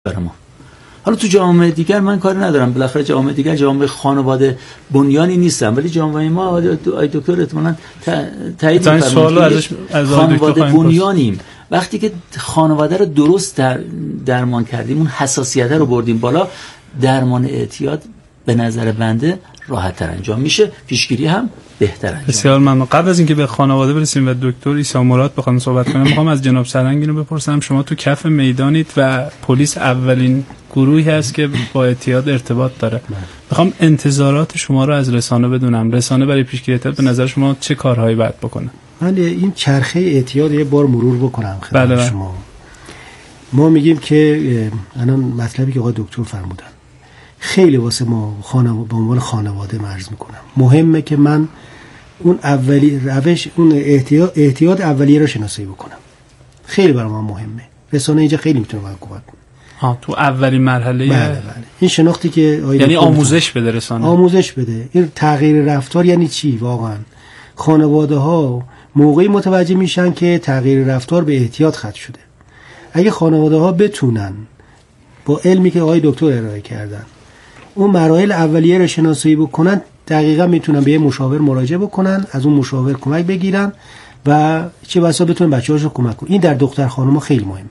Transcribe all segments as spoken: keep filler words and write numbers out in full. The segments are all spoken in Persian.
ما. حالا تو جامعه دیگر من کاری ندارم، بالاخره جامعه دیگر جامعه خانواده بنیانی نیستن، ولی جامعه ما آقای دکتر احتمالاً تایید می‌فرمایید خانواده بنیانیم. وقتی که خانواده رو درست در درمان کردیم، اون حساسیت رو بردیم بالا، درمان اعتیاد به نظر بنده راحت تر انجام میشه، پیشگیری هم بهتر انجام. بسیار ممنون. قبل از اینکه به خانواده برسیم و دکتر عیسی مراد بخوام صحبت کنم، میخوام از جناب سرهنگ اینو بپرسم، شما تو کف میدانید و پلیس اولین گروهی هست که با اعتیاد ارتباط داره. میخوام انتظارات شما رو از رسانه بدونم. رسانه برای پیشگیری اعتیاد به نظر شما چه کارهایی باید بکنه؟ من این چرخه اعتیاد یه بار مرور بکنم خدمت بله شما. ما میگیم که الان مطلبی که آقای دکتر فرمودن خیلی واسه ما خانواده به عنوان خانواده مرز میکنم مهمه که من اون اولی روش اون احتیاط احتیاط اولیه رو شناسایی بکنم. خیلی برای ما مهمه. رسانه اینجا خیلی میتونه کمک کنه. ها تو اولین مرحله بله بله. این شناختی که یعنی آموزش بده رسانه. آموزش بده. این تغییر رفتار یعنی چی واقعا؟ خانواده ها موقعی متوجه میشن که تغییر رفتار به احتیاط ختم شده. اگه خانواده ها بتونن با علمی که آقای دکتر ارائه کردن اون مراحل اولیه رو شناسایی بکنن، دقیقاً میتونن به یه مشاور مراجعه بکنن، از اون مشاور کمک بگیرن و چه بسا بتونن بچه‌هاشو کمک کنن. این در دختر خانم‌ها خیلی مهمه.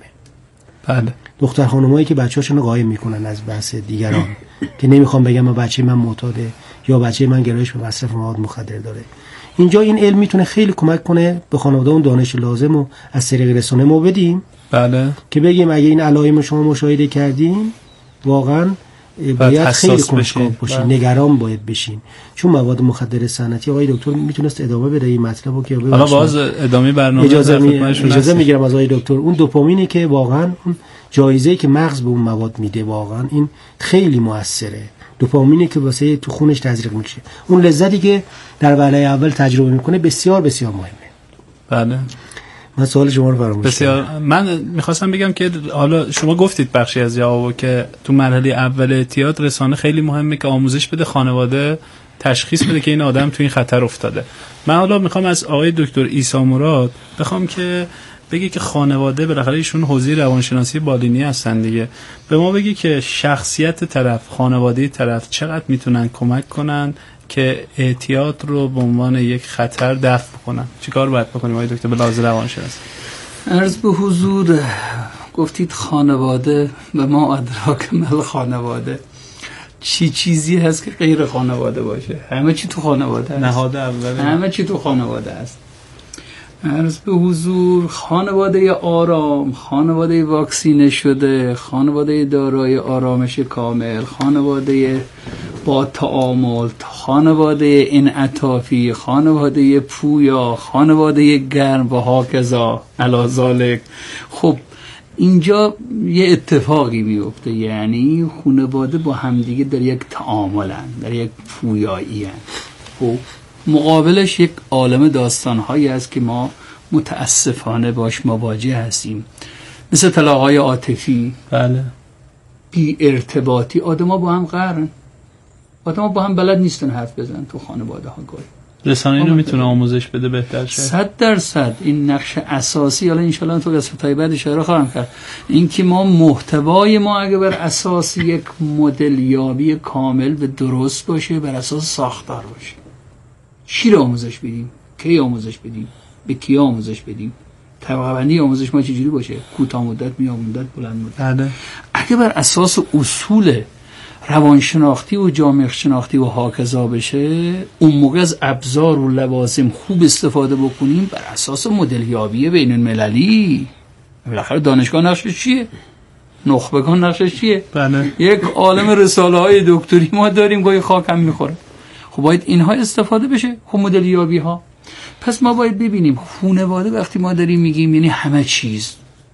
بله. دختر خانمایی که بچه‌هاشون رو قایم میکنن از بحث دیگران که نمیخوام بگم ما بچه من معتاده یا بچه من گرایش به مصرف مواد مخدر داره. اینجا این علم میتونه خیلی کمک کنه به خانواده اون دانش لازم رو از طریق رسانه ما بدیم. بله. که بگیم اگه این علائم شما مشاهده کردین واقعاً باید خیلی کنجکاو باشین، نگران باید بشین، چون مواد مخدر صنعتی آقای دکتر میتونست ادامه بده این مطلبو که حالا باز ادامه برنامه اجازه, می... اجازه میگیرم از آقای دکتر. اون دوپامینی که واقعا اون جایزه‌ای که مغز به اون مواد میده واقعا این خیلی موثره. دوپامینی که واسه تو خونش تزریق میشه، اون لذتی که در وهله اول تجربه میکنه بسیار بسیار مهمه. بله. من سوال شما رو فراموش بسیار من میخواستم بگم که حالا شما گفتید بخشی از جوابو که تو مرحله اول اعتیاد رسانه خیلی مهمه که آموزش بده، خانواده تشخیص بده که این آدم تو این خطر افتاده. من حالا میخوام از آقای دکتر عیسی مراد بخوام که بگی که خانواده بالاخره ایشون حوزه روانشناسی بالینی هستن دیگه، به ما بگی که شخصیت طرف، خانواده طرف چقدر میتونن کمک کنن که اعتیاد رو به عنوان یک خطر دفع کنن. چیکار باید بکنیم آقای دکتر به لحاظ روانشناسی؟ عرض به حضور گفتید خانواده و ما ادراک مل خانواده، چی چیزی هست که غیر خانواده باشه؟ همه چی تو خانواده هست. نهاد اول همه چی تو خانواده است. عرض به حضور خانواده آرام، خانواده واکسینه شده، خانواده دارای آرامش کامل، خانواده با تعامل، خانواده انعطافی، خانواده پویا، خانواده گرم و هاکذا الی ذالک. خب اینجا یه اتفاقی میفته، یعنی خانواده با همدیگه در یک تعاملن، در یک پویایی هن. خب مقابلش یک عالم داستان‌هایی هست که ما متاسفانه باش مواجه هستیم، مثل طلاق‌های عاطفی، بله، بی ارتباطی. آدم‌ها با هم قهرن، آدم‌ها با هم بلد نیستن حرف بزنن تو خانواده‌ها. گاهی رسانه اینو میتونه آموزش بده بهتر شه. صد درصد این نقش اساسی. حالا ان شاءالله تو قسمت‌های بعد اشاره خواهم کرد، اینکه ما محتوای ما اگه بر اساس یک مدل یابی کامل و درست باشه، بر اساس ساختار باشه، چی رو آموزش بدیم، کی آموزش بدیم، به کی آموزش بدیم، طبقه بندی آموزش ما چجوری باشه، کوتاه مدت، میان مدت، بلند مدت. بله. اگه بر اساس اصول روانشناختی و جامعه شناختی و هاکذا بشه، اون موقع از ابزار و لوازم خوب استفاده بکنیم بر اساس مدل یابی بین المللی. بالاخره دانشگاه نقشش چیه؟ نخبگان نقشش چیه؟ بله. یک عالم رساله های دکتری ما داریم، گاهی خاک هم میخوره. خب باید اینها استفاده بشه، خب مدل یابی ها. پس ما باید ببینیم خانواده وقتی ما داریم میگیم یعنی همه چیز.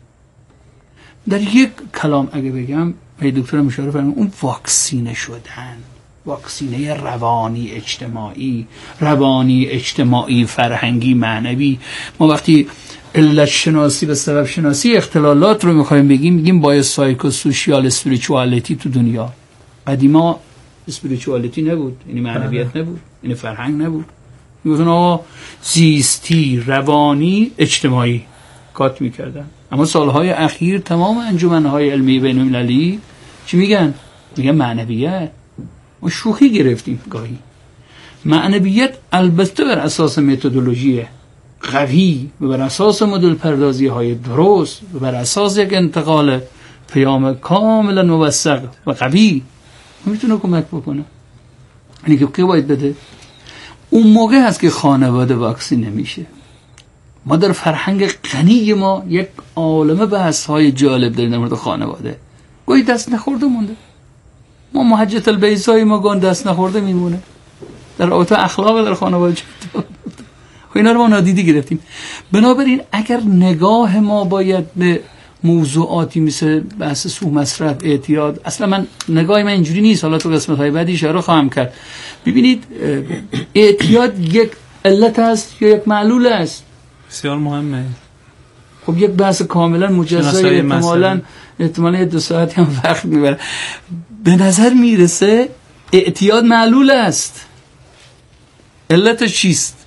در یک کلام اگه بگم، ای دکتر اشاره فرمودن، اون واکسینه شدن، واکسینه روانی اجتماعی، روانی اجتماعی فرهنگی معنوی. ما وقتی علت شناسی و سبب شناسی اختلالات رو میخوایم بگیم، میگیم بایو سایکو سوشیال اسپریچوالیتی تو دنیا. قدیما اسپریچوالیتی نبود، یعنی معنویت نبود، یعنی فرهنگ نبود. میگفتن آقا زیستی، روانی، اجتماعی کات میکردن. اما سالهای اخیر تمام انجمنهای علمی بین المللی چی میگن؟ میگن معنویت. ما شوخی گرفتیم گاهی. معنویت البته بر اساس متدولوژی قوی و بر اساس مدل پردازی های درست و بر اساس یک انتقال پیام کاملا موثق و قوی میتونه کمک بکنه. یعنی که باید بده. اون موقع هست که خانواده واکسین نمیشه. ما در فرهنگ غنی ما یک عالمه بحث های جالب داریم در مورد خانواده. گویی دست نخورده مونده. ما محجت البیضای ما گان دست نخورده میمونه. در رابطه اخلاق در خانواده چطور؟ اینا رو ما نادیده گرفتیم. بنابراین اگر نگاه ما باید به موضوعاتی مثل بحث سوء مصرف، اعتیاد، اصلا من نگاه من اینجوری نیست، حالا تو قسمت های بعدی اشاره خواهم کرد. ببینید اعتیاد یک علت است یا یک معلول است؟ بسیار مهمه. خب یک بحث کاملا مجزای احتمالاً احتمالاً دو ساعتی هم وقت میبره. به نظر میرسه اعتیاد معلول است. علتش چیست؟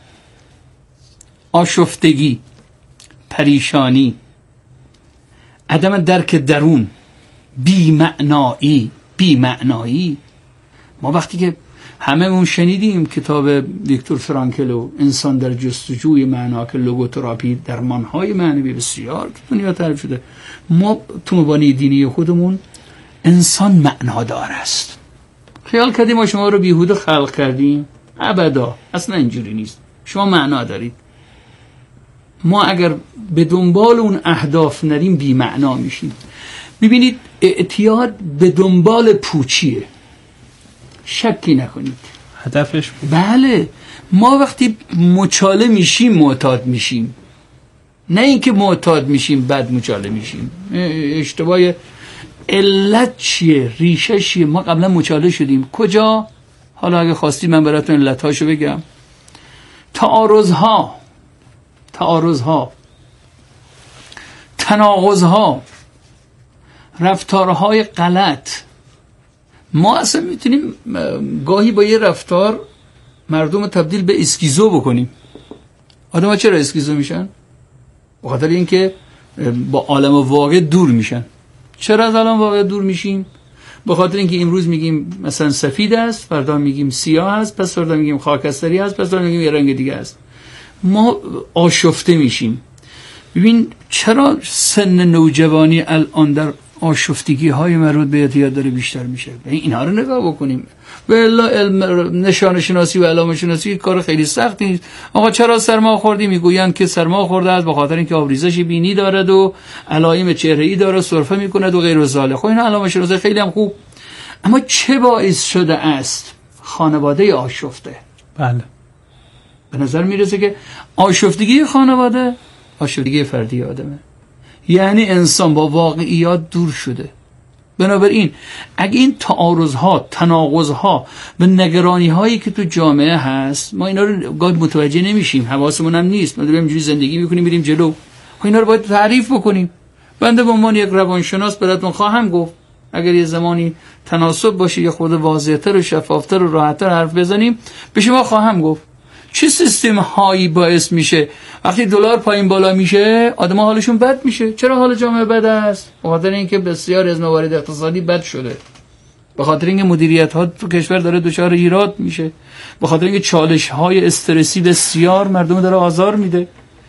آشفتگی، پریشانی، عدم درک درون، بی معنایی. بی معنایی ما وقتی که هممون شنیدیم کتاب ویکتور فرانکلو انسان در جستجوی معنا که لوگوتراپی درمانهای معنوی بسیار که دنیا تعریف شده، ما تو مبانی دینی خودمون انسان معنادار است. خیال کردیم ما شما رو بیهوده خلق کردیم؟ ابدا، اصلا اینجوری نیست. شما معنا دارید. ما اگر به دنبال اون اهداف نریم بی معنا میشیم. ببینید اعتیاد به دنبال پوچیه، شکی نکنید. هدفش بود. بله، ما وقتی مچاله میشیم معتاد میشیم، نه اینکه معتاد میشیم بعد مچاله میشیم. اشتباه. علت چیه؟ ریشه چیه؟ ما قبلا مچاله شدیم کجا؟ حالا اگه خواستی من براتون علتاشو بگم. تعارضها تعارضها تناقضها، رفتارهای غلط. ما اصلا میتونیم گاهی با یه رفتار مردم تبدیل به اسکیزو بکنیم. آدم ها چرا اسکیزو میشن؟ به خاطر اینکه با عالم واقع دور میشن. چرا از عالم واقع دور میشیم؟ به خاطر اینکه امروز میگیم مثلا سفید است، فردا میگیم سیاه است، پس فردا میگیم خاکستری است، پس فردا میگیم یه رنگ دیگه است. ما آشفته میشیم. ببین چرا سن نوجوانی الان در آشفتگی های مربوط به اعتیاد داره بیشتر میشه؟ اینها رو نگاه بکنیم. والا علم نشانه شناسی و علامه شناسی کار خیلی سختی نیست. آقا چرا سرما خوردی؟ میگویند که سرما خورده است به خاطر اینکه آبریزش بینی دارد و علائم چهره‌ای داره، سرفه میکند و غیر و ذالک. خب این علامه شناسی خیلی هم خوب. اما چه باعث شده است؟ خانواده آشفته. بله. به نظر میرسه که آشفتگی خانواده آشفتگی فردی آدمه. یعنی انسان با واقعیات دور شده. بنابراین اگه این تعارضها، تناقضها و نگرانی‌هایی که تو جامعه هست ما اینا رو گاهی متوجه نمیشیم، حواسمون هم نیست، ما داریم اینجوری زندگی میکنیم میریم جلو. خب اینا رو باید تعریف بکنیم. بنده به عنوان یک روانشناس براتون خواهم گفت اگر یه زمانی تناسب باشه یه خود واضح‌تر و شفاف‌تر و راحت‌تر حرف بزنیم به شما خواهم گفت چه سیستم هایی باعث میشه وقتی دلار پایین بالا میشه آدم‌ها حالشون بد میشه. چرا حال جامعه بد است؟ به خاطر اینکه بسیار از موارد اقتصادی بد شده، به خاطر اینکه مدیریت ها تو کشور داره دچار ایراد میشه، به خاطر اینکه چالش های استرسی بسیار مردم داره آزار میده.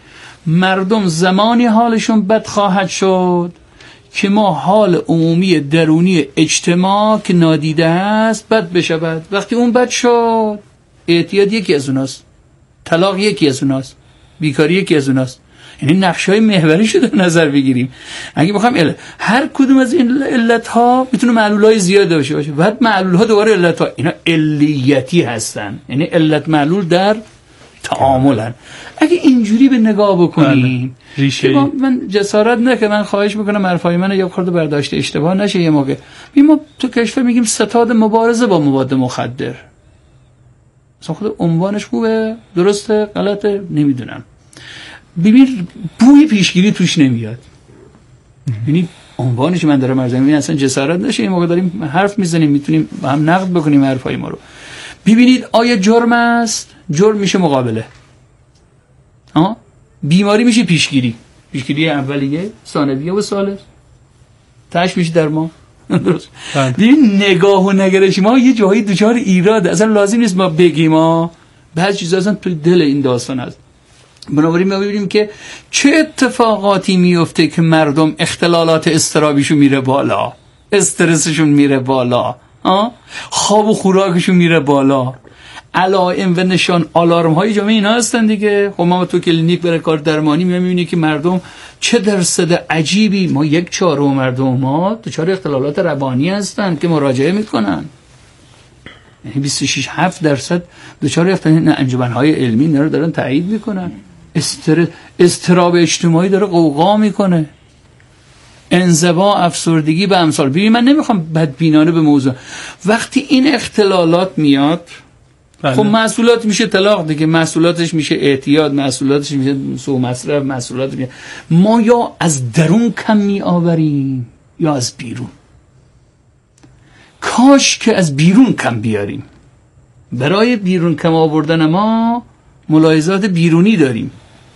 مردم زمانی حالشون بد خواهد شد که ما حال عمومی درونی اجتماع که نادیده است بد بشود. وقتی اون بد شد اعتیاد یکی از اوناست، طلاق یکی از اوناست، بیکاری یکی از اوناست. یعنی نقشه‌های محوری شده در نظر بگیریم. اگه بخوام هر کدوم از این علت‌ها میتونه معلول‌های زیاد داشته باشه. بعد معلول‌ها دوباره علت‌ها اینا علیتی هستن. یعنی علت معلول در تعاملن. اگه اینجوری به نگاه بکنیم ریشه من جسارت نه که من خواهش میکنم حرفای من یه خورده برداشته اشتباه نشه. یه موقع ما تو کشور میگیم ستاد مبارزه با مواد مخدر. اصلا خود عنوانش خوبه، درسته، غلطه، نمیدونم. ببین بوی پیشگیری توش نمیاد. یعنی عنوانش من دارم عرض می‌کنم اصلا جسارت نشه. این موقع داریم حرف میزنیم میتونیم با هم نقد بکنیم حرفای ما رو. ببینید آیا جرم است؟ جرم میشه مقابله. ها؟ بیماری میشه پیشگیری. پیشگیری اولیه، ثانویه و ثالث. تاش میشه در ما. درست. این نگاه و نگرش ما یه جایی دوچار ایراده. اصلا لازم نیست ما بگیم ما بعضی چیزا اصلا تو دل این داستان هست. بنابراین ما ببینیم که چه اتفاقاتی میفته که مردم اختلالات اضطرابیشون میره بالا، استرسشون میره بالا، ها؟ خواب و خوراکشون میره بالا. علائم و نشان آلارم های جامعه اینا هستن دیگه. خب ما تو کلینیک برای کار درمانی میبینیم که مردم چه درصد عجیبی، ما یک چهارم مردم ما دچار اختلالات روانی هستن که مراجعه میکنن. یعنی بیست و شش هفت درصد دچار اختلال، انجمن‌های علمی اینا رو دارن تایید میکنن. استر... استراب اجتماعی داره قوقا میکنه، انزوا، افسردگی به امثال. ببین من نمیخوام بدبینانه به موضوع، وقتی این اختلالات میاد بله. خب محصولات میشه طلاق دیگه، محصولاتش میشه اعتیاد، محصولاتش میشه سوء مصرف، محصولات میشه. ما یا از درون کم میآوریم یا از بیرون. کاش که از بیرون کم بیاریم. برای بیرون کم آوردن ما ملاحظات بیرونی داریم،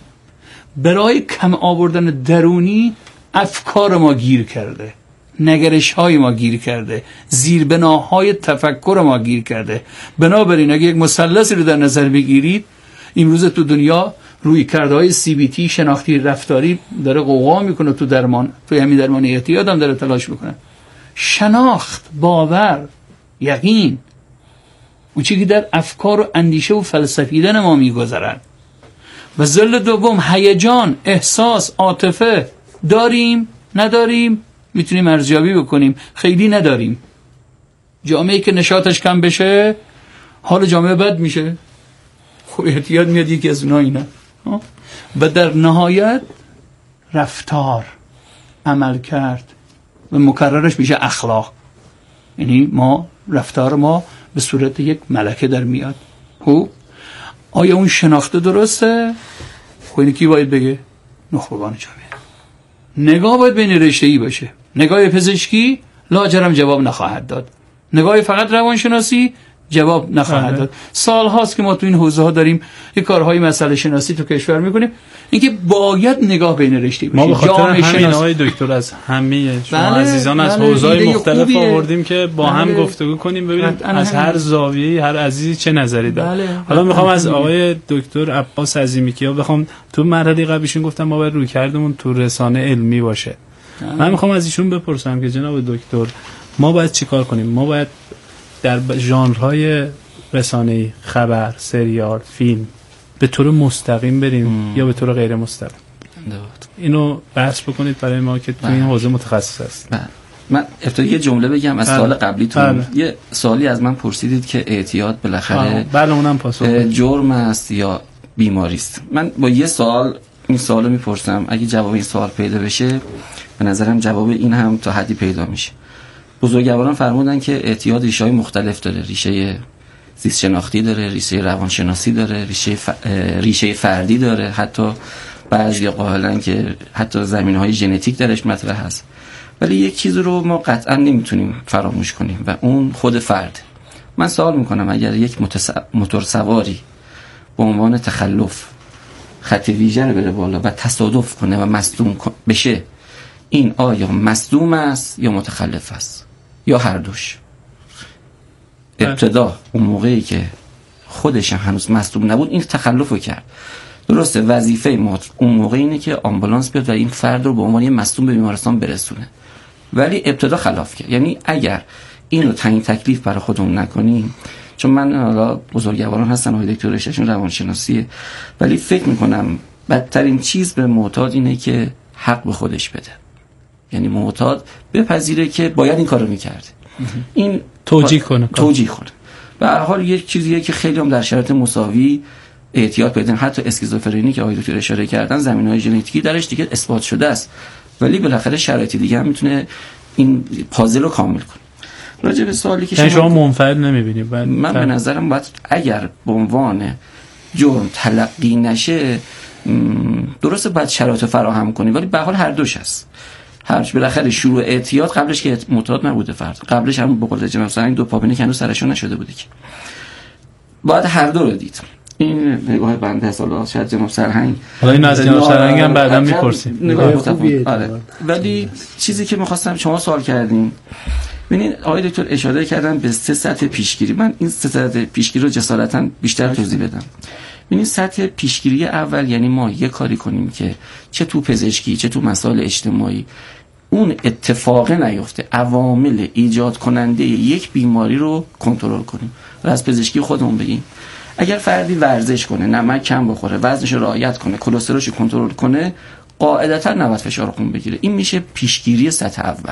برای کم آوردن درونی افکار ما گیر کرده، نگرش های ما گیر کرده، زیربناهای تفکر ما گیر کرده. بنابراین اگه یک مثلثی رو در نظر بگیرید، امروز تو دنیا روی کردهای سی بی تی، شناختی رفتاری داره قوقا میکنه تو درمان، تو همین درمان اعتیاد هم داره تلاش میکنه. شناخت، باور، یقین، اون چیزی که در افکار و اندیشه و فلسفیدن ما میگذرد. و ذل دوم هیجان، احساس، عاطفه داریم نداریم؟ میتونیم ارزیابی بکنیم. خیلی نداریم. جامعه که نشاطش کم بشه حال جامعه بد میشه. خب احتیاط میاد یکی از اونها اینه. و در نهایت رفتار، عمل کرد و مکررش میشه اخلاق. یعنی ما رفتار ما به صورت یک ملکه در میاد. خب آیا اون شناخته درسته؟ خب اینو کی باید بگه؟ نخبگان جامعه. نگاه باید بین رشته‌ای باشه. نگاه پزشکی لاجرم جواب نخواهد داد. نگاه فقط روانشناسی جواب نخواهد داد. سال هاست که ما تو این حوزه ها داریم یه کارهای مسئله شناسی تو کشور میکنیم. اینکه باید نگاه بین رشته‌ای باشه. ما به خاطر همین آقای دکتر از همه شما بله، عزیزان از بله، حوزه‌های مختلف آوردیم که با بله، هم گفتگو کنیم ببینیم از هر زاویه‌ای هر عزیزی چه نظری داره. بله، حالا میخوام از آقای دکتر عباس عظیمی‌کیا بخوام، تو مرحله قبلیشون گفتم ما باید روی کردمون تو رسانه علمی باشه. بله. من میخوام از ایشون بپرسم که جناب دکتر ما باید چیکار کنیم؟ ما باید در ژانرهای رسانه‌ای، خبر، سریال، فیلم به طور مستقیم بریم ام. یا به طور غیر مستقیم؟ اینو بحث بکنید برای ما که تو این حوزه متخصص هست. بله. من ابتدا یه جمله بگم از سوال قبلیتون. یه سوالی از من پرسیدید که اعتیاد بالاخره بله اونم پاسخ جرم است یا بیماری است. من با یه سوال این سوالو میپرسم، اگه جواب این سوال پیدا بشه به نظرم جواب این هم تا حدی پیدا میشه. بزرگواران فرمودن که اعتیاد ریشه‌های مختلف داره. ریشه زیست شناختی داره، ریشه روانشناسی داره، ریشه ف... ریشه فردی داره، حتی بعضی قائلن که حتی زمینه‌های ژنتیک درش مطرح هست. ولی یک چیز رو ما قطعا نمیتونیم فراموش کنیم و اون خود فرد. من سوال میکنم اگر یک متس... موتور سواری به عنوان تخلف خط ویژه رو بره بالا و تصادف کنه و مصدوم بشه، این آیا مصدوم است یا متخلف است یا هر دوش؟ ابتدا اون موقعی که خودش هنوز مصدوم نبود این تخلف رو کرد. درسته وظیفه ما اون موقع اینه که آمبولانس بیاد و این فرد رو به عنوان مصدوم به بیمارستان برسونه، ولی ابتدا خلاف کرد. یعنی اگر اینو تعیین تکلیف برای خودمون نکنیم، چون من حالا بزرگواران هستن آقای دکتر رشتهشون روانشناسیه، ولی فکر میکنم بدترین چیز به معتاد اینه که حق به خودش بده. یعنی معتاد بپذیره که باید این کارو میکرد، این توجیه کنه توجیه کنه. به هر حال یک چیزیه که خیلی هم در شرایط مساوی اعتیاد پیدا، حتی اسکیزوفرنی که آقای دکتر اشاره کردن زمینه‌های ژنتیکی درش دیگه اثبات شده است، ولی بالاخره شرایط دیگه هم میتونه این پازل رو کامل کنه. راجع به سوالی که شما, شما منفعل نمی‌بینید؟ من به نظرم باید اگر به عنوان جرم تلقی نشه، درسته باید شرایط فراهم کنی، ولی به هر حال هر دوش هست. هرچ بالاخره شروع اعتیاد قبلش که معتاد نبوده فرد، قبلش هم به قول جناب سرنگ دو پاپینه که هنوز سرشون نشده بوده، که باید هر دو رو دید. این نگاه بنده است. حالا شاید جناب سرهنگ حالا این از جناب سرهنگ هم بعدا میپرسیم. نگاه خوبیه. آره. ولی چیزی که می‌خواستم شما سوال کردین، ببینید آقای دکتر اشاره کردن به سه سطح پیشگیری. من این سه سطح پیشگیری رو جسارتاً بیشتر توضیح بدم. ببینید سطح پیشگیری اول یعنی ما یه کاری کنیم که چه تو پزشکی چه تو مسائل اجتماعی اون اتفاق نیفته، عوامل ایجاد کننده یک بیماری رو کنترل کنیم. و از پزشکی خودمون بگیم اگر فردی ورزش کنه، نمک کم بخوره، وزنش رو رعایت کنه، کلسترولش رو کنترل کنه، قاعدتاً نباید فشار خون بگیره. این میشه پیشگیری سطح اول.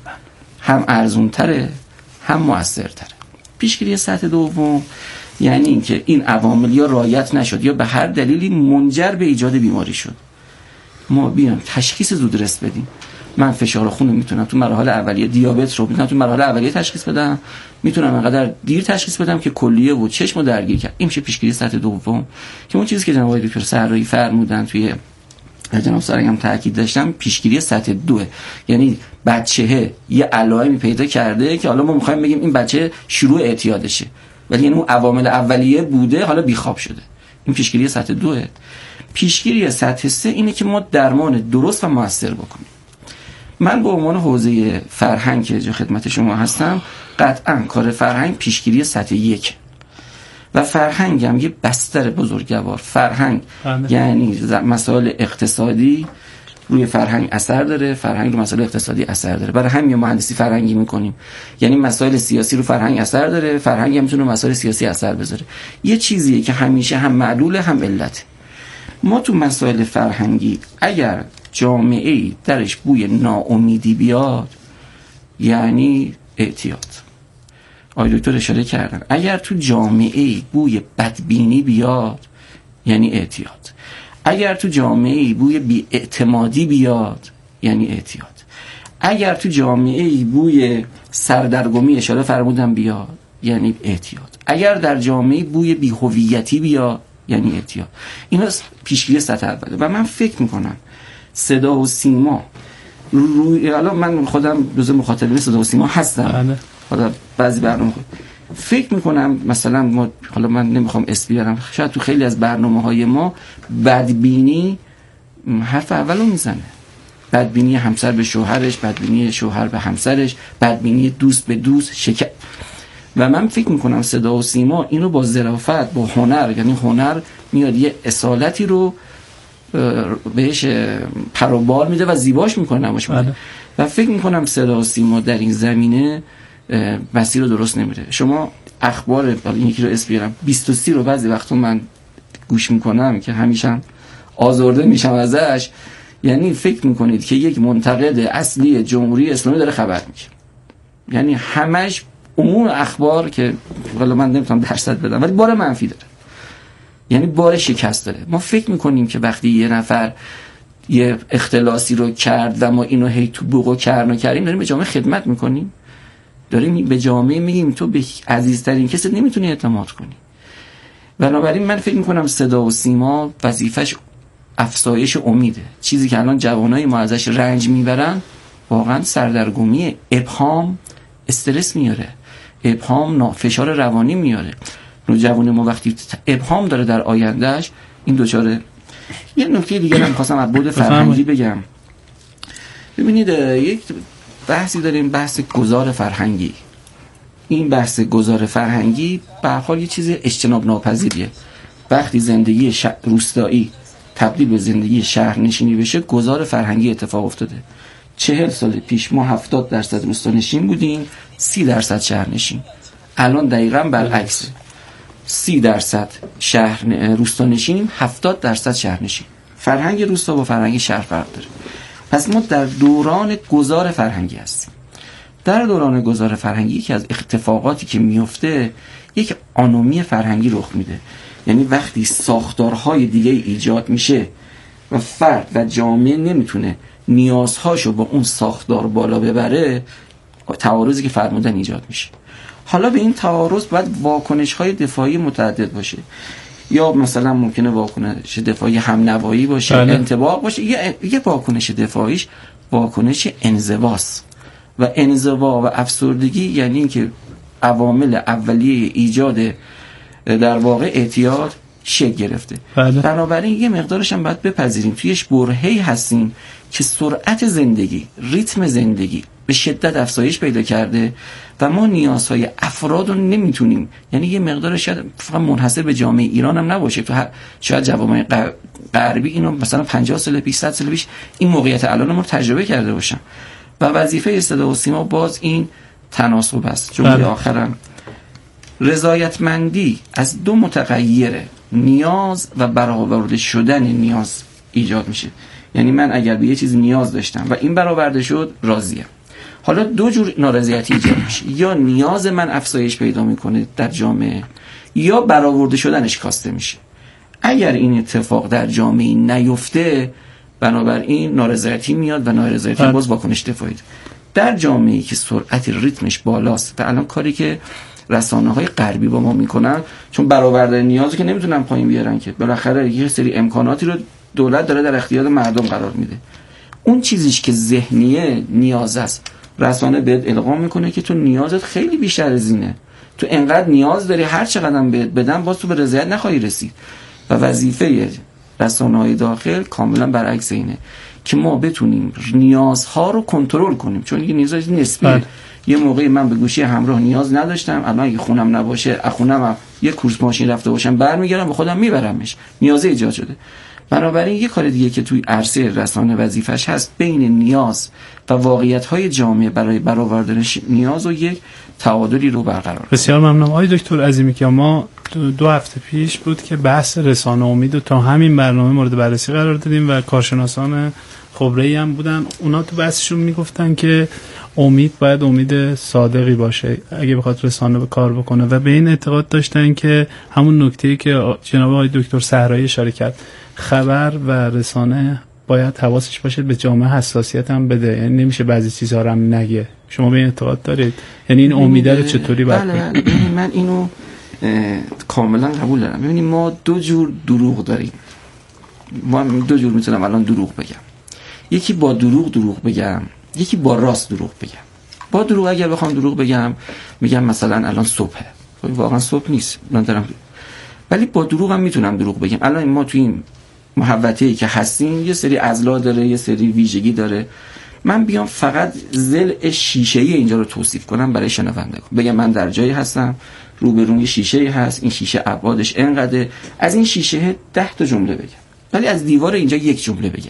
هم ارزونتره هم موثرتره. پیشگیری سطح دوم یعنی اینکه این عوامل یا رعایت نشد یا به هر دلیلی منجر به ایجاد بیماری شد، ما بیایم تشخیص زودرس بدیم. من فشار خون میتونم تو مراحل اولیه، دیابت رو میتونم تو مراحل اولیه تشخیص بدم، میتونم انقدر دیر تشخیص بدم که کلیه و چشمو درگیر کرد. این میشه پیشگیری سطح دوم که اون چیزی که جناب دکتر سرایی فرمودن توی جناب سرایی هم تاکید داشتم، پیشگیری سطح دو، یعنی بچه‌ه یه علائمی پیدا کرده که حالا ما می‌خوایم بگیم این بچه شروع اعتیادشه، ولی یعنی اون عوامل اولیه بوده حالا بیخواب شده. این پیشگیری سطح دو. پیشگیری سطح سه اینه که ما درمان درست و موثر بکنیم. من به عنوان حوزه فرهنگ که جو خدمت شما هستم، قطعا کار فرهنگ پیشگیری سطح یک و فرهنگ هم یه بستر بزرگوار. فرهنگ بله. یعنی مسائل اقتصادی روی فرهنگ اثر داره، فرهنگ رو مسائل اقتصادی اثر داره. برای همین مهندسی فرهنگی میکنیم، یعنی مسائل سیاسی رو فرهنگ اثر داره، فرهنگ هم میتونه مسائل سیاسی اثر بذاره. یه چیزیه که همیشه هم معلوله هم علت. ما تو مسائل فرهنگی اگر جامعه‌ای درش بوی ناامیدی بیاد یعنی اعتیاد. آقای دکتر اشاره کردن اگر تو جامعه‌ای بوی بدبینی بیاد یعنی اعتیاد. اگر تو جامعه‌ای بوی بی‌اعتمادی بیاد یعنی اعتیاد. اگر تو جامعه‌ای بوی سردرگمی اشاره فرمودن بیاد یعنی اعتیاد. اگر در جامعه‌ای بوی بی‌هویتی بیاد یعنی اعتیاد. اینا پیشگیری سطح اوله. و من فکر میکنم صدا و سیما روی، حالا من خودم جزء مخاطبین صدا و سیما هستم، حالا بعضی برنامه فکر میکنم مثلا ما، حالا من نمیخوام اسم بیارم، شاید تو خیلی از برنامه‌های ما بدبینی حرف اولو میزنه. بدبینی همسر به شوهرش، بدبینی شوهر به همسرش، بدبینی دوست به دوست، شکر. و من فکر میکنم صدا و سیما اینو با ظرافت، با هنر، یعنی هنر میاد یه اصالتی رو بهش پر و بال میده و زیباش میکنه نماش میده. و فکر میکنم صدا و سیما در این زمینه مسیر رو درست نمیره. شما اخبار، این یکی رو اسم بیارم، بیست و سه رو بعضی وقتا من گوش میکنم که همیشه آزرده میشم ازش. یعنی فکر میکنید که یک منتقد اصلی جمهوری اسلامی داره خبر میگه، یعنی همش عموم اخبار که والا من نمیتونم درصد بدم ولی بار منفی داره، یعنی بار شکست داره. ما فکر میکنیم که وقتی یه نفر یه اختلاسی رو کرد و ما اینو هی تو بوقو کرنا کردیم، داریم به جامعه خدمت میکنیم، داریم به جامعه میگیم تو به عزیزترین کسی نمیتونی اعتماد کنی. بنابراین من فکر میکنم صدا و سیما وظیفش افزایش امیده. چیزی که الان جوانای ما ازش رنج میبرن واقعا سردرگمی، ابهام، استرس میاره، ابهام فشار روانی میاره. نوجوان ما وقتی ابهام داره در آیندهش این دوچاره. یه نکته دیگه هم خواستم از بود فرهنگی بگم. ببینید یک بحثی داریم، بحث گذار فرهنگی. این بحث گذار فرهنگی به هر حال یه چیز اجتناب ناپذیریه. وقتی زندگی ش... روستایی تبدیل به زندگی شهرنشینی بشه، گذار فرهنگی اتفاق افتاده. چهل سال پیش ما هفتاد درصد روستانشین بودیم، سی درصد شهرنشین. الان دقیقاً برعکسه. سی درصد شهر روستانشینیم، هفتاد درصد شهرنشین. فرهنگ روستا با فرهنگ شهر فرق داره. پس ما در دوران گذار فرهنگی هستیم. در دوران گذار فرهنگی که از اتفاقاتی که میفته یک آنومی فرهنگی رخ میده. یعنی وقتی ساختارهای دیگه ایجاد میشه و فرد و جامعه نمیتونه نیازهاشو با اون ساختار بالا ببره، تعارضی که فرمودن ایجاد میشه. حالا به این تعارض باید واکنش‌های دفاعی متعدد باشه، یا مثلا ممکنه واکنش دفاعی همنوایی باشه، بله. انطباق باشه، یه یه واکنش دفاعیش واکنش انزواست. و انزوا و افسردگی یعنی اینکه عوامل اولیه ایجاد در واقع اعتیاد شکل گرفته. بله. بنابراین یه مقدارش هم باید بپذیریم تویش برهه‌ای هستیم که سرعت زندگی، ریتم زندگی به شدت افزایش پیدا کرده و ما نیازهای افراد رو نمیتونیم، یعنی یه مقدارش شاید فقط منحصر به جامعه ایران هم نباشه، تو شاید جوامع غربی اینو مثلا پنجاه سال پیش صد سال پیش این موقعیت الان ما رو تجربه کرده باشن و وظیفه صدا و سیما باز این تناسب است. جمله آخرم رضایتمندی از دو متغیر نیاز و برآورده شدن نیاز ایجاد میشه. یعنی من اگر به یه چیز نیاز داشتم و این برآورده شد راضیم. حالا دو جور نارضایتی ایجاد میشه، یا نیاز من افزایش پیدا میکنه در جامعه یا برآورده شدنش کاسته میشه. اگر این اتفاق در جامعه نیفته بنابراین نارضایتی میاد و نارضایتی باز واکنش دفاعی. در جامعه‌ای که سرعت ریتمش بالاست و الان کاری که رسانه‌های غربی با ما میکنن، چون برآورده نیازی که نمیتونن پایین بیارن که بالاخره یه سری امکاناتی رو دولت داره در اختیار مردم قرار میده، اون چیزیش که ذهنیه نیاز است رسانه بهت القا میکنه که تو نیازت خیلی بیشتر از اینه، تو انقدر نیاز داری هر چقدر بهت بدن باز تو به رضایت نخواهی رسید. و وظیفه رسانه‌های داخل کاملا برعکس اینه که ما بتونیم نیازها رو کنترل کنیم، چون یه نیاز نسبیه. یه موقعی من به گوشی همراه نیاز نداشتم، الان اگه خونم نباشه اخونم هم یه کورس ماشین رفته باشم برمیگردم به خودم میبرمش، نیاز ایجاد شده. بنابراین یه کار دیگه که توی عرصه رسانه وظیفش هست بین نیاز و واقعیت‌های جامعه برای برآوردن نیاز و یک تعادلی رو برقرار. بسیار ممنونم آقای دکتر عظیمی که ما دو هفته پیش بود که بحث رسانه امید و تا همین برنامه مورد بررسی قرار دادیم و کارشناسان خبره‌ای هم بودن، اونا تو بحثشون میگفتن که امید باید امید صادقی باشه اگه بخواد رسانه به کار بکنه و به این اعتقاد داشتن که همون نکته‌ای که جناب آقای دکتر صحرایی اشاره کرد، خبر و رسانه باید حواسش باشه به جامعه حساسیت هم بده، یعنی نمیشه بعضی چیزها رو هم نگه. شما به این اعتقاد دارید؟ یعنی این امیده رو چطوری باید بله بله من اینو کاملا قبول دارم. ببینید ما دو جور دروغ داریم، ما دو جور میتونم الان دروغ بگم، یکی با دروغ دروغ بگم، یکی با راست دروغ بگم. با دروغ اگر بخوام دروغ بگم میگم مثلا الان صبحه، واقعا صبح نیست من دارم، ولی با دروغ هم میتونم دروغ بگم. الان ما تو این محوطه‌ای که هستیم یه سری اضلاع داره، یه سری ویژگی داره، من بیام فقط ضلع شیشه‌ای اینجا رو توصیف کنم برای شنوندگان، بگم من در جایی هستم روبروم یه شیشه‌ای هست، این شیشه ابعادش اینقدره، از این شیشه ده تا جمله بگم ولی از دیوار اینجا یک جمله بگم،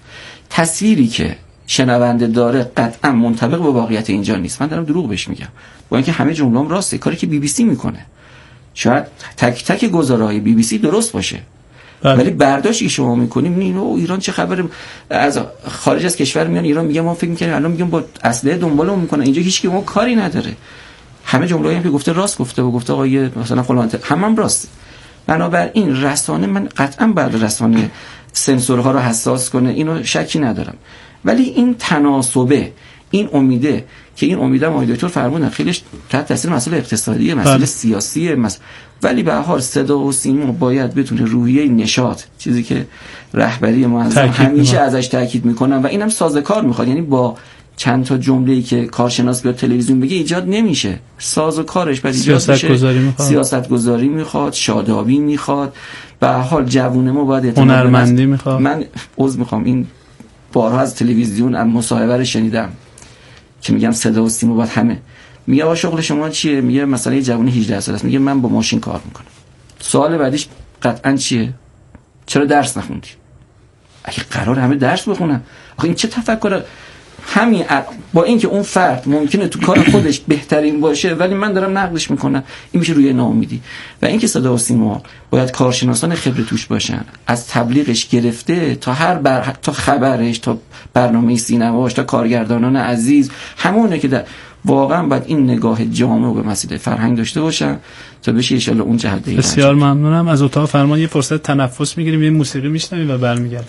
تصویری که شنونده داره قطعا منطبق با واقعیت اینجا نیست، من دارم دروغ بهش میگم، با اینکه همه جمله‌ام راسته. کاری که بی بی سی میکنه شاید تک تک گزاره‌های بی بی سی درست باشه بله. ولی برداشتی شما میکنیم اینو ایران چه خبره، از خارج از کشور میان ایران میگم ما فکر میکنیم الان میگم با اسلحه دنبالمون میکنن، اینجا هیچ کی ما کاری نداره، همه جمله‌ای که گفته راست گفته و گفته آقای مثلا فلان همم راست. بنابراین رسانه من قطعا بعد رسانه سنسورها رو حساس کنه، اینو شکی ندارم، ولی این تناسبه، این امیده که این امیده ما دکتر فرمودن خیلیش تحت تاثیر مسئله اقتصادیه، مسئله سیاسیه، مس... ولی به هر حال صدا و سیما باید بتونه روحیه نشاط، چیزی که رهبری ما همیشه ازش تاکید میکنن و اینم سازوکار میخواد، یعنی با چند تا جمله‌ای که کارشناس بیاد تلویزیون بگه ایجاد نمیشه، سازوکارش باید ایجاد بشه، سیاست گذاری میخواد، شادابی میخواد، به هر حال جوون ما باید اعتماد هنرمندی میخواد. من عذر میخوام این بارها از تلویزیون از مصاحبه رو شنیدم که میگم صدا و سیما باید همه، میگه آقا شغل شما چیه؟ میگه مثلا یه جوون هجده ساله است میگه من با ماشین کار میکنم. سوال بعدیش قطعا چیه؟ چرا درس نخوندی؟ اگه قرار همه درس بخونن، آخه این چه تفکر همین با اینکه اون فرد ممکنه تو کار خودش بهترین باشه ولی من دارم نقدش میکنم، این میشه روی ناامیدی. و اینکه صدا و سیما باید کارشناسان خبره توش باشن، از تبلیغش گرفته تا هر بر... تا خبرش، تا برنامه سینماش، تا کارگردانان عزیز، همونه که در واقعا باید این نگاه جامع به مسئله فرهنگ داشته باشن تا بشه ان شاءالله اون جهت. بسیار ممنونم. از اتاق فرمان یه فرصت تنفس میگیریم، یه موسیقی میشنویم و برمیگردیم.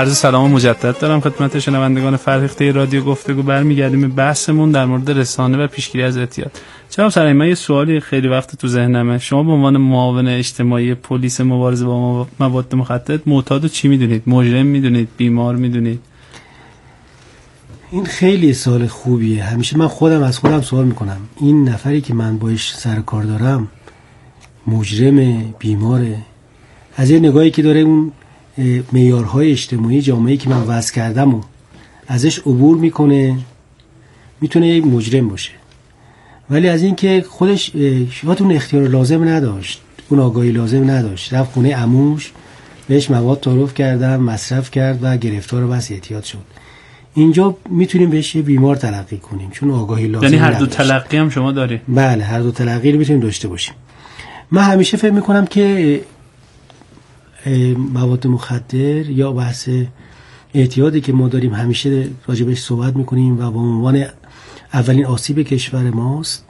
عرض سلام مجدد دارم خدمت شنوندگان فرهیخته رادیو گفتگو. برمیگردیم به بحثمون در مورد رسانه و پیشگیری از اعتیاد. جناب سرایی، من یه سوالی خیلی وقت تو ذهنمه. شما به عنوان معاون اجتماعی پلیس مبارزه با مواد مخدر، معتادو چی میدونید؟ مجرم میدونید؟ بیمار میدونید؟ این خیلی سوال خوبیه. همیشه من خودم از خودم سوال میکنم این نفری که من باش سر کار دارم مجرم، بیماره؟ از یه نگاهی که داره اون معیارهای اجتماعی جامعه‌ای که من وضع کردم و ازش عبور میکنه، میتونه یک مجرم باشه. ولی از این که خودش شاید اون اختیار لازم نداشت، اون آگاهی لازم نداشت، رفت خونه عموش بهش مواد تعارف کردن، مصرف کرد و گرفتار بس اعتیاد شد، اینجا میتونیم بهش یه بیمار تلقی کنیم، چون آگاهی لازم یعنی هر نداشت. دو تلقی هم شما داری؟ بله، هر دو تلقی رو میتونیم داشته باشیم. من همیشه فکر میکنم که مواد مخدر یا بحث اعتیادی که ما داریم همیشه راجبش صحبت میکنیم و به عنوان اولین آسیب کشور ماست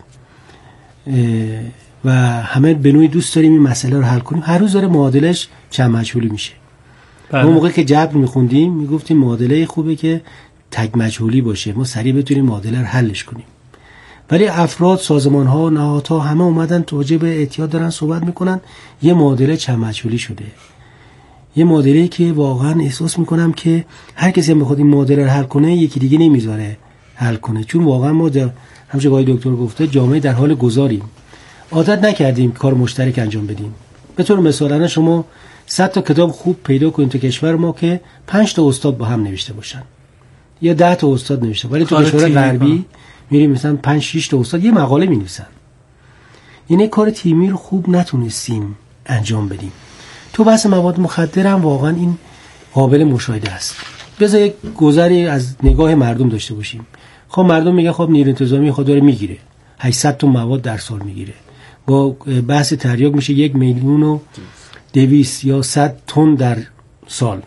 و همه به نوعی دوست داریم این مسئله رو حل کنیم. هر روز داره معادلش چند مجهولی میشه. بله. ما موقعی که جبر میخوندیم میگفتیم معادله خوبه که تک مجهولی باشه، ما سریع بتونیم معادله رو حلش کنیم. ولی افراد، سازمان ها، نهادها همه اومدن توجه به اعتیاد دارن صحبت میکنن، یه معادله چند مجهولی شده. یه معادله‌ای که واقعا احساس میکنم که هر کسی هم بخواد این معادله رو حل کنه یکی دیگه نمیذاره حل کنه، چون واقعا ما در همچه آقای دکتر گفته جامعه در حال گذاریم، عادت نکردیم کار مشترک انجام بدیم. به طور مثال شما صد تا کتاب خوب پیدا کنید تو کشور ما که پنج تا استاد با هم نوشته باشن یا ده تا استاد نوشته، ولی تو کشور غربی میریم مثلا پنج شش تا استاد یه مقاله می‌نویسن. یعنی کار تیمی رو خوب نتونستیم انجام بدیم. تو بحث مواد مخدر هم واقعا این قابل مشاهده است. بذار یک گذری از نگاه مردم داشته باشیم. خب مردم میگن خب نیروی انتظامی خود داره میگیره، هشتصد تا مواد در سال میگیره، با بحث تریاک میشه یک میلیون و دویست یا صد تن در سال.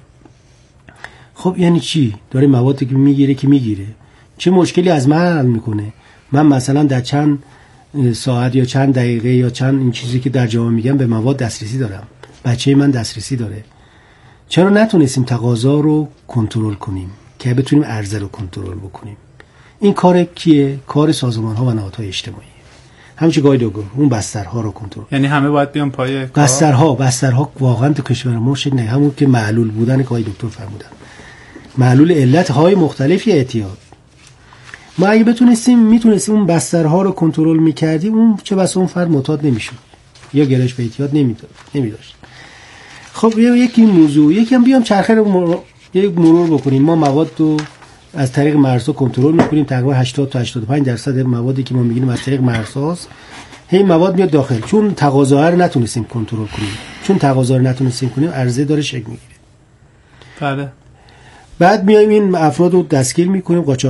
خب یعنی چی؟ داره موادی که میگیره که میگیره، چه مشکلی از من حل میکنه؟ من مثلا در چند ساعت یا چند دقیقه یا چند این چیزی که در جامعه میگم به مواد دسترسی دارم، بچه من دسترسی داره. چرا نتونستیم تقاضا رو کنترل کنیم که بتونیم عرضه رو کنترل بکنیم؟ این کار کیه؟ کار سازمان ها و نهادهای اجتماعی. همچه گاهی دو گفت اون بسترها رو کنترل. یعنی همه باید بیان پای کار. بسترها بسترها واقعا تو کشور ما شد، نه همون که معلول بودن که گاهی دکتر فرمودن، معلول علت های مختلفی اعتیاد. ما اگه بتونستیم میتونستیم اون بسترها رو کنترل میکردیم، اون چه بس اون فرد معتاد نمیشد یا گرایش به اعتیاد نمیداد نمیداشت. خب یکی موضوع یکی هم بیام چرخه رو مر... یک مرور بکنیم. ما مواد رو از طریق مرزها کنترل میکنیم، تقریبا هشتاد تا هشتاد و پنج درصد موادی که ما میگیم از طریق مرزهاست. هی مواد میاد داخل، چون تقاضا رو نتونستیم کنترل کنیم، چون تقاضا رو نتونستیم کنیم عرضه داره شکل میگیره. بله. بعد میایم این افراد رو دستگیر میکنیم، قاچاق